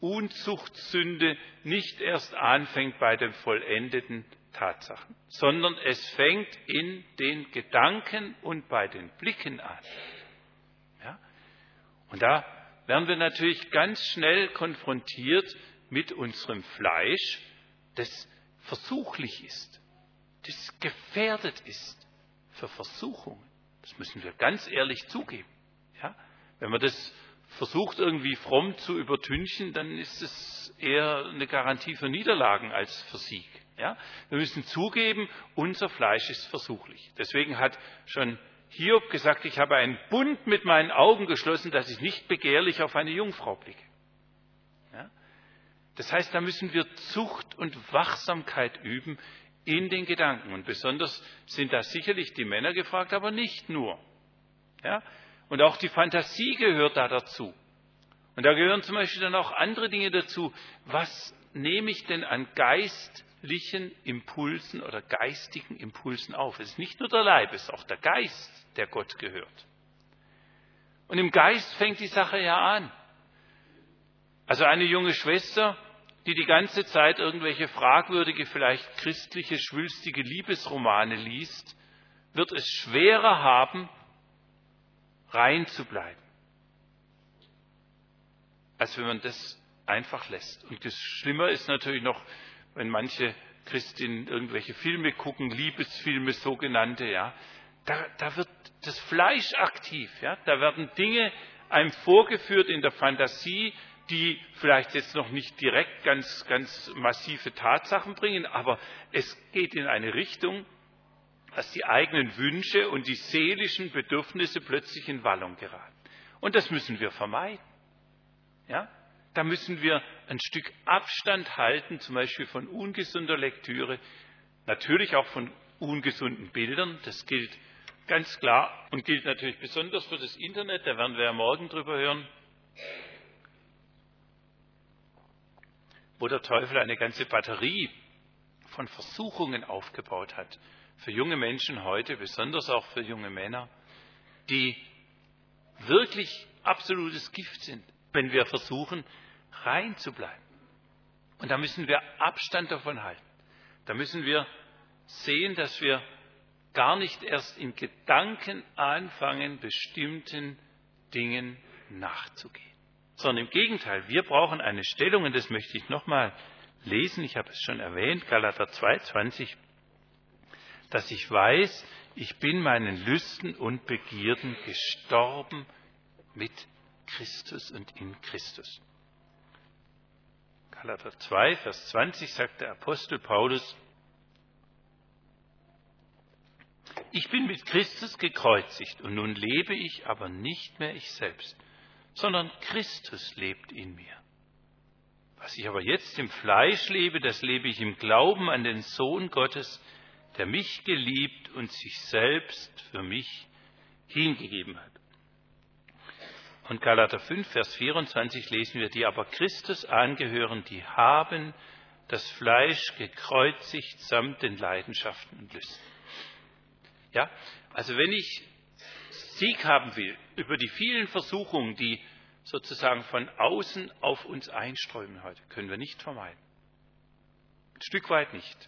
Unzuchtsünde nicht erst anfängt bei den vollendeten Tatsachen, sondern es fängt in den Gedanken und bei den Blicken an. Ja? Und da werden wir natürlich ganz schnell konfrontiert mit unserem Fleisch, das versuchlich ist, das gefährdet ist für Versuchungen. Das müssen wir ganz ehrlich zugeben. Ja? Wenn man das versucht, irgendwie fromm zu übertünchen, dann ist es eher eine Garantie für Niederlagen als für Sieg. Ja? Wir müssen zugeben, unser Fleisch ist versuchlich. Deswegen hat schon Hiob gesagt, ich habe einen Bund mit meinen Augen geschlossen, dass ich nicht begehrlich auf eine Jungfrau blicke. Ja? Das heißt, da müssen wir Zucht und Wachsamkeit üben in den Gedanken. Und besonders sind da sicherlich die Männer gefragt, aber nicht nur. Ja? Und auch die Fantasie gehört da dazu. Und da gehören zum Beispiel dann auch andere Dinge dazu. Was nehme ich denn an geistlichen Impulsen oder geistigen Impulsen auf? Es ist nicht nur der Leib, es ist auch der Geist, der Gott gehört. Und im Geist fängt die Sache ja an. Also eine junge Schwester, die die ganze Zeit irgendwelche fragwürdige, vielleicht christliche, schwülstige Liebesromane liest, wird es schwerer haben, rein zu bleiben, als wenn man das einfach lässt. Und das Schlimmer ist natürlich noch, wenn manche Christinnen irgendwelche Filme gucken, Liebesfilme sogenannte, ja, da wird das Fleisch aktiv, ja, da werden Dinge einem vorgeführt in der Fantasie, die vielleicht jetzt noch nicht direkt ganz massive Tatsachen bringen, aber es geht in eine Richtung, dass die eigenen Wünsche und die seelischen Bedürfnisse plötzlich in Wallung geraten. Und das müssen wir vermeiden. Ja? Da müssen wir ein Stück Abstand halten, zum Beispiel von ungesunder Lektüre, natürlich auch von ungesunden Bildern. Das gilt ganz klar und gilt natürlich besonders für das Internet, da werden wir ja morgen drüber hören, wo der Teufel eine ganze Batterie von Versuchungen aufgebaut hat. Für junge Menschen heute, besonders auch für junge Männer, die wirklich absolutes Gift sind, wenn wir versuchen, rein zu bleiben. Und da müssen wir Abstand davon halten. Da müssen wir sehen, dass wir gar nicht erst in Gedanken anfangen, bestimmten Dingen nachzugehen. Sondern im Gegenteil, wir brauchen eine Stellung, und das möchte ich nochmal lesen, ich habe es schon erwähnt, Galater 2,20, dass ich weiß, ich bin meinen Lüsten und Begierden gestorben mit Christus und in Christus. Galater 2, Vers 20 sagt der Apostel Paulus, ich bin mit Christus gekreuzigt und nun lebe ich, aber nicht mehr ich selbst, sondern Christus lebt in mir. Was ich aber jetzt im Fleisch lebe, das lebe ich im Glauben an den Sohn Gottes, der mich geliebt und sich selbst für mich hingegeben hat. Und Galater 5, Vers 24 lesen wir, die aber Christus angehören, die haben das Fleisch gekreuzigt samt den Leidenschaften und Lüsten. Ja, also wenn ich Sieg haben will über die vielen Versuchungen, die sozusagen von außen auf uns einströmen heute, können wir nicht vermeiden. Ein Stück weit nicht.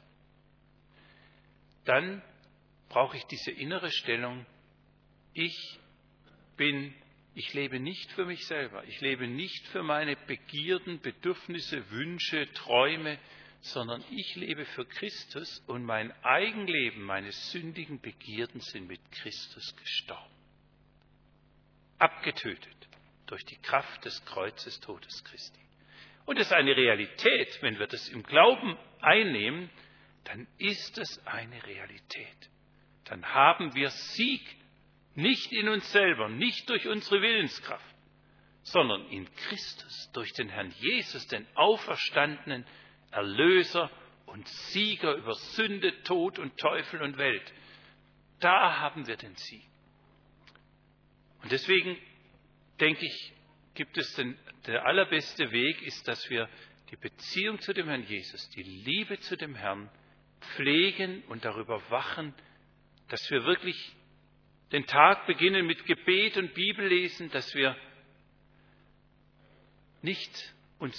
Dann brauche ich diese innere Stellung, ich lebe nicht für mich selber, ich lebe nicht für meine Begierden, Bedürfnisse, Wünsche, Träume, sondern ich lebe für Christus und mein Eigenleben, meine sündigen Begierden sind mit Christus gestorben. Abgetötet durch die Kraft des Kreuzestodes Christi. Und es ist eine Realität, wenn wir das im Glauben einnehmen, dann ist es eine Realität. Dann haben wir Sieg, nicht in uns selber, nicht durch unsere Willenskraft, sondern in Christus, durch den Herrn Jesus, den auferstandenen Erlöser und Sieger über Sünde, Tod und Teufel und Welt. Da haben wir den Sieg. Und deswegen denke ich, der allerbeste Weg ist, dass wir die Beziehung zu dem Herrn Jesus, die Liebe zu dem Herrn pflegen und darüber wachen, dass wir wirklich den Tag beginnen mit Gebet und Bibellesen, dass wir nicht uns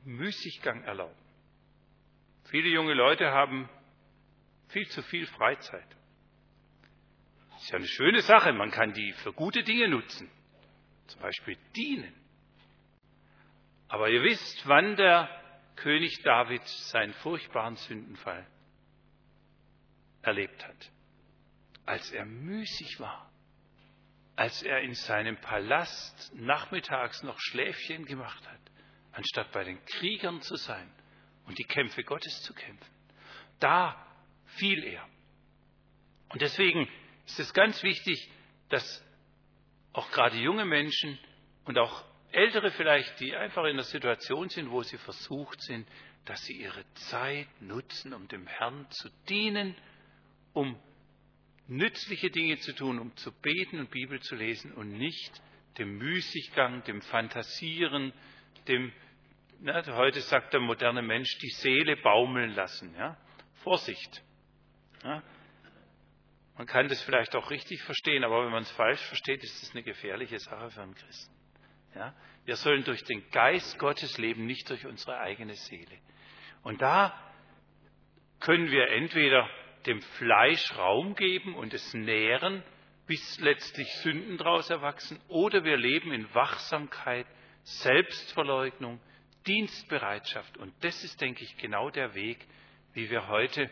Müßiggang erlauben. Viele junge Leute haben viel zu viel Freizeit. Das ist ja eine schöne Sache, man kann die für gute Dinge nutzen, zum Beispiel dienen. Aber ihr wisst, wann der König David seinen furchtbaren Sündenfall erlebt hat. Als er müßig war, als er in seinem Palast nachmittags noch Schläfchen gemacht hat, anstatt bei den Kriegern zu sein und die Kämpfe Gottes zu kämpfen. Da fiel er. Und deswegen ist es ganz wichtig, dass auch gerade junge Menschen und auch Ältere vielleicht, die einfach in der Situation sind, wo sie versucht sind, dass sie ihre Zeit nutzen, um dem Herrn zu dienen, um nützliche Dinge zu tun, um zu beten und Bibel zu lesen und nicht dem Müßiggang, dem Fantasieren, heute sagt der moderne Mensch, die Seele baumeln lassen. Ja? Vorsicht. Ja? Man kann das vielleicht auch richtig verstehen, aber wenn man es falsch versteht, ist es eine gefährliche Sache für einen Christen. Ja? Wir sollen durch den Geist Gottes leben, nicht durch unsere eigene Seele. Und da können wir entweder dem Fleisch Raum geben und es nähren, bis letztlich Sünden daraus erwachsen, oder wir leben in Wachsamkeit, Selbstverleugnung, Dienstbereitschaft. Und das ist, denke ich, genau der Weg, wie wir heute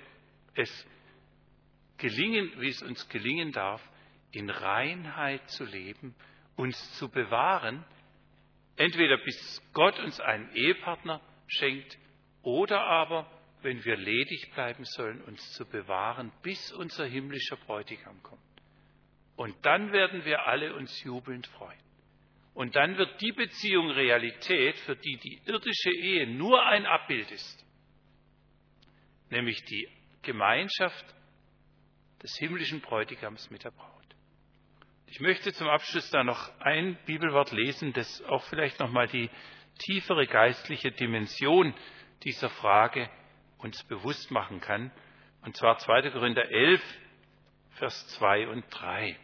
wie es uns gelingen darf, in Reinheit zu leben, uns zu bewahren, entweder bis Gott uns einen Ehepartner schenkt, oder aber, wenn wir ledig bleiben sollen, uns zu bewahren, bis unser himmlischer Bräutigam kommt. Und dann werden wir alle uns jubelnd freuen. Und dann wird die Beziehung Realität, für die die irdische Ehe nur ein Abbild ist, nämlich die Gemeinschaft des himmlischen Bräutigams mit der Braut. Ich möchte zum Abschluss da noch ein Bibelwort lesen, das auch vielleicht nochmal die tiefere geistliche Dimension dieser Frage uns bewusst machen kann. Und zwar 2. Korinther 11, Vers 2 und 3.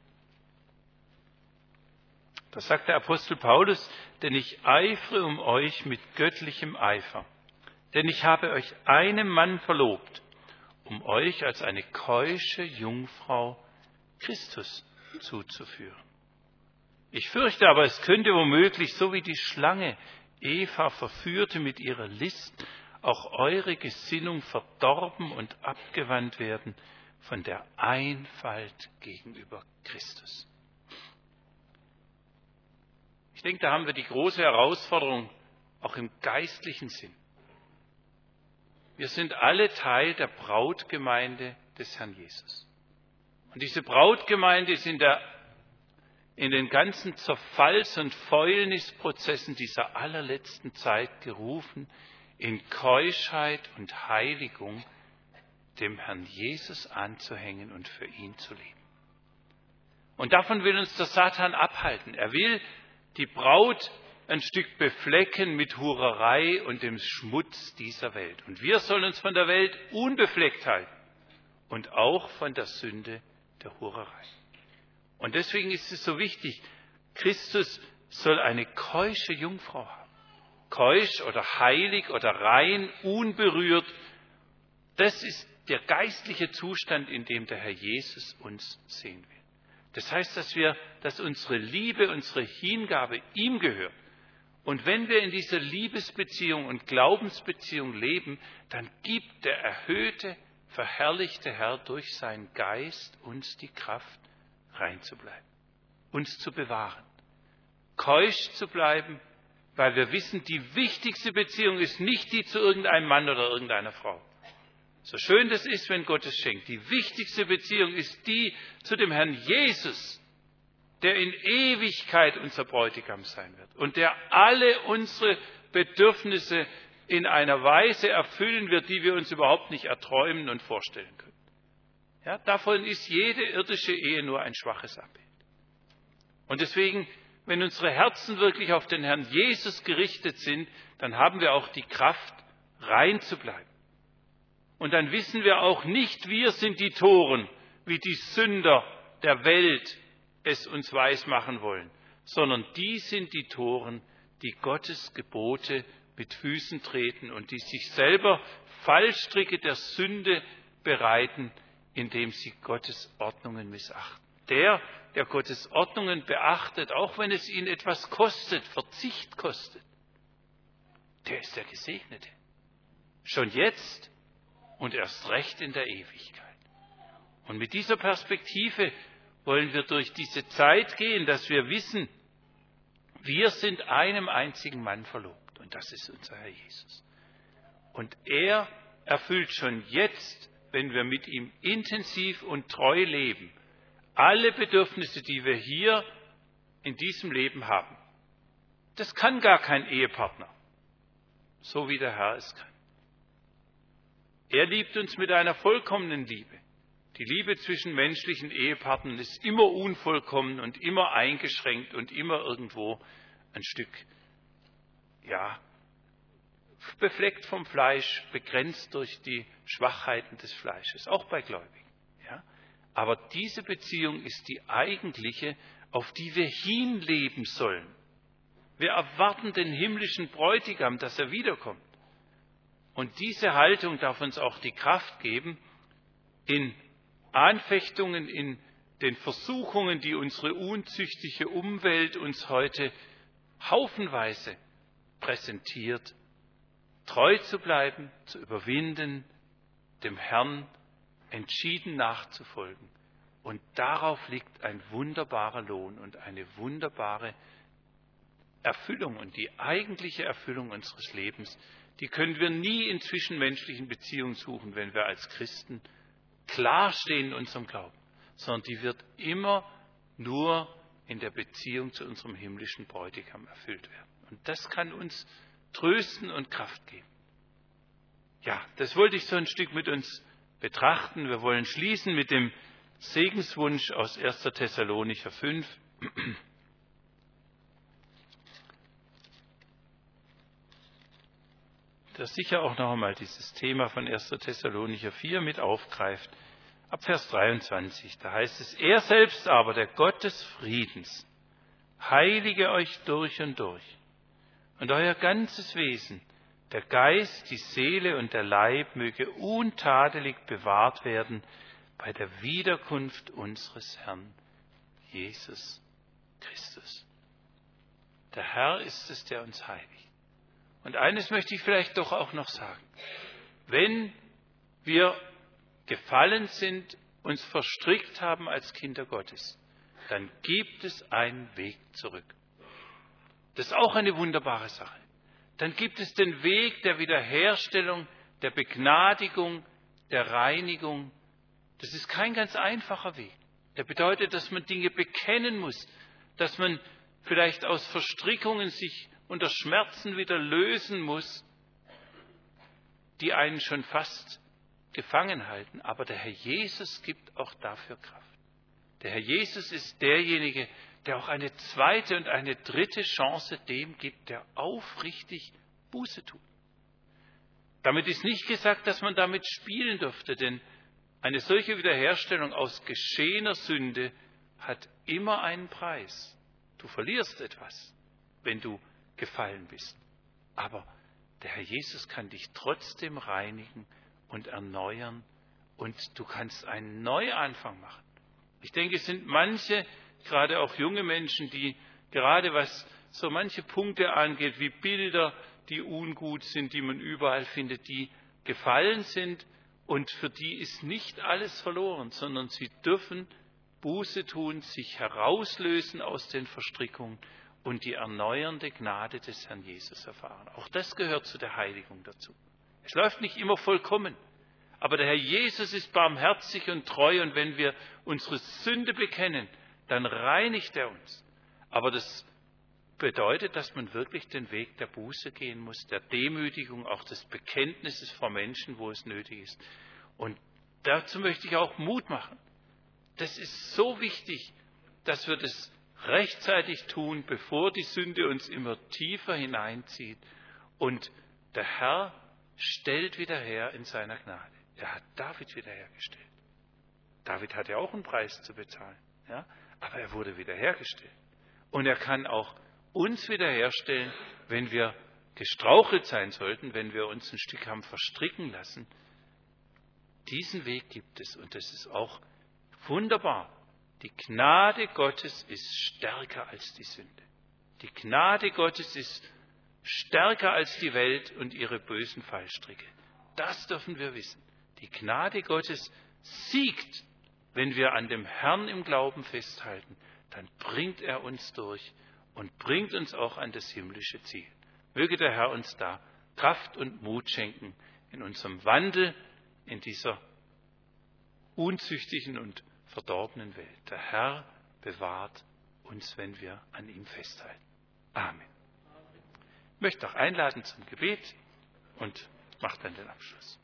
Da sagt der Apostel Paulus, denn ich eifere um euch mit göttlichem Eifer. Denn ich habe euch einem Mann verlobt, um euch als eine keusche Jungfrau Christus zuzuführen. Ich fürchte aber, es könnte womöglich, so wie die Schlange Eva verführte mit ihrer List, auch eure Gesinnung verdorben und abgewandt werden von der Einfalt gegenüber Christus. Ich denke, da haben wir die große Herausforderung, auch im geistlichen Sinn. Wir sind alle Teil der Brautgemeinde des Herrn Jesus. Und diese Brautgemeinde ist in den ganzen Zerfalls- und Fäulnisprozessen dieser allerletzten Zeit gerufen, in Keuschheit und Heiligung dem Herrn Jesus anzuhängen und für ihn zu leben. Und davon will uns der Satan abhalten. Er will die Braut ein Stück beflecken mit Hurerei und dem Schmutz dieser Welt. Und wir sollen uns von der Welt unbefleckt halten und auch von der Sünde der Hurerei. Und deswegen ist es so wichtig, Christus soll eine keusche Jungfrau haben. Keusch oder heilig oder rein, unberührt. Das ist der geistliche Zustand, in dem der Herr Jesus uns sehen will. Das heißt, dass unsere Liebe, unsere Hingabe ihm gehört. Und wenn wir in dieser Liebesbeziehung und Glaubensbeziehung leben, dann gibt der erhöhte, verherrlichte Herr durch seinen Geist uns die Kraft, rein zu bleiben, uns zu bewahren, keusch zu bleiben, weil wir wissen, die wichtigste Beziehung ist nicht die zu irgendeinem Mann oder irgendeiner Frau. So schön das ist, wenn Gott es schenkt. Die wichtigste Beziehung ist die zu dem Herrn Jesus, der in Ewigkeit unser Bräutigam sein wird und der alle unsere Bedürfnisse in einer Weise erfüllen wird, die wir uns überhaupt nicht erträumen und vorstellen können. Ja, davon ist jede irdische Ehe nur ein schwaches Abbild. Und deswegen, wenn unsere Herzen wirklich auf den Herrn Jesus gerichtet sind, dann haben wir auch die Kraft, rein zu bleiben. Und dann wissen wir auch nicht, wir sind die Toren, wie die Sünder der Welt es uns weismachen wollen, sondern die sind die Toren, die Gottes Gebote mit Füßen treten und die sich selber Fallstricke der Sünde bereiten, indem sie Gottes Ordnungen missachten. Der Gottes Ordnungen beachtet, auch wenn es ihn etwas kostet, Verzicht kostet, der ist der Gesegnete. Schon jetzt und erst recht in der Ewigkeit. Und mit dieser Perspektive wollen wir durch diese Zeit gehen, dass wir wissen, wir sind einem einzigen Mann verlobt und das ist unser Herr Jesus. Und er erfüllt schon jetzt, wenn wir mit ihm intensiv und treu leben, alle Bedürfnisse, die wir hier in diesem Leben haben. Das kann gar kein Ehepartner, so wie der Herr es kann. Er liebt uns mit einer vollkommenen Liebe. Die Liebe zwischen menschlichen Ehepartnern ist immer unvollkommen und immer eingeschränkt und immer irgendwo ein Stück, befleckt vom Fleisch, begrenzt durch die Schwachheiten des Fleisches, auch bei Gläubigen. Ja? Aber diese Beziehung ist die eigentliche, auf die wir hinleben sollen. Wir erwarten den himmlischen Bräutigam, dass er wiederkommt. Und diese Haltung darf uns auch die Kraft geben, in Anfechtungen, in den Versuchungen, die unsere unzüchtige Umwelt uns heute haufenweise präsentiert, treu zu bleiben, zu überwinden, dem Herrn entschieden nachzufolgen. Und darauf liegt ein wunderbarer Lohn und eine wunderbare Erfüllung. Und die eigentliche Erfüllung unseres Lebens, die können wir nie in zwischenmenschlichen Beziehungen suchen, wenn wir als Christen klar stehen in unserem Glauben, sondern die wird immer nur in der Beziehung zu unserem himmlischen Bräutigam erfüllt werden. Und das kann uns trösten und Kraft geben. Ja, das wollte ich so ein Stück mit uns betrachten. Wir wollen schließen mit dem Segenswunsch aus 1. Thessalonicher 5. Der sicher auch noch einmal dieses Thema von 1. Thessalonicher 4 mit aufgreift. Ab Vers 23, da heißt es, er selbst aber, der Gott des Friedens, heilige euch durch und durch und euer ganzes Wesen, der Geist, die Seele und der Leib möge untadelig bewahrt werden bei der Wiederkunft unseres Herrn Jesus Christus. Der Herr ist es, der uns heiligt. Und eines möchte ich vielleicht doch auch noch sagen. Wenn wir gefallen sind, uns verstrickt haben als Kinder Gottes, dann gibt es einen Weg zurück. Das ist auch eine wunderbare Sache. Dann gibt es den Weg der Wiederherstellung, der Begnadigung, der Reinigung. Das ist kein ganz einfacher Weg. Der bedeutet, dass man Dinge bekennen muss, dass man vielleicht aus Verstrickungen sich unter Schmerzen wieder lösen muss, die einen schon fast gefangen halten. Aber der Herr Jesus gibt auch dafür Kraft. Der Herr Jesus ist derjenige, der auch eine zweite und eine dritte Chance dem gibt, der aufrichtig Buße tut. Damit ist nicht gesagt, dass man damit spielen dürfte, denn eine solche Wiederherstellung aus geschehener Sünde hat immer einen Preis. Du verlierst etwas, wenn du gefallen bist. Aber der Herr Jesus kann dich trotzdem reinigen und erneuern und du kannst einen Neuanfang machen. Ich denke, es sind manche, gerade auch junge Menschen, die gerade was so manche Punkte angeht, wie Bilder, die ungut sind, die man überall findet, die gefallen sind und für die ist nicht alles verloren, sondern sie dürfen Buße tun, sich herauslösen aus den Verstrickungen und die erneuernde Gnade des Herrn Jesus erfahren. Auch das gehört zu der Heiligung dazu. Es läuft nicht immer vollkommen, aber der Herr Jesus ist barmherzig und treu und wenn wir unsere Sünde bekennen, dann reinigt er uns. Aber das bedeutet, dass man wirklich den Weg der Buße gehen muss, der Demütigung, auch des Bekenntnisses vor Menschen, wo es nötig ist. Und dazu möchte ich auch Mut machen. Das ist so wichtig, dass wir das rechtzeitig tun, bevor die Sünde uns immer tiefer hineinzieht. Und der Herr stellt wieder her in seiner Gnade. Er hat David wiederhergestellt. David hat ja auch einen Preis zu bezahlen, ja? Aber er wurde wiederhergestellt. Und er kann auch uns wiederherstellen, wenn wir gestrauchelt sein sollten, wenn wir uns ein Stück haben verstricken lassen. Diesen Weg gibt es und das ist auch wunderbar. Die Gnade Gottes ist stärker als die Sünde. Die Gnade Gottes ist stärker als die Welt und ihre bösen Fallstricke. Das dürfen wir wissen. Die Gnade Gottes siegt, wenn wir an dem Herrn im Glauben festhalten. Dann bringt er uns durch und bringt uns auch an das himmlische Ziel. Möge der Herr uns da Kraft und Mut schenken in unserem Wandel in dieser unzüchtigen und verdorbenen Welt. Der Herr bewahrt uns, wenn wir an ihm festhalten. Amen. Ich möchte noch einladen zum Gebet und mache dann den Abschluss.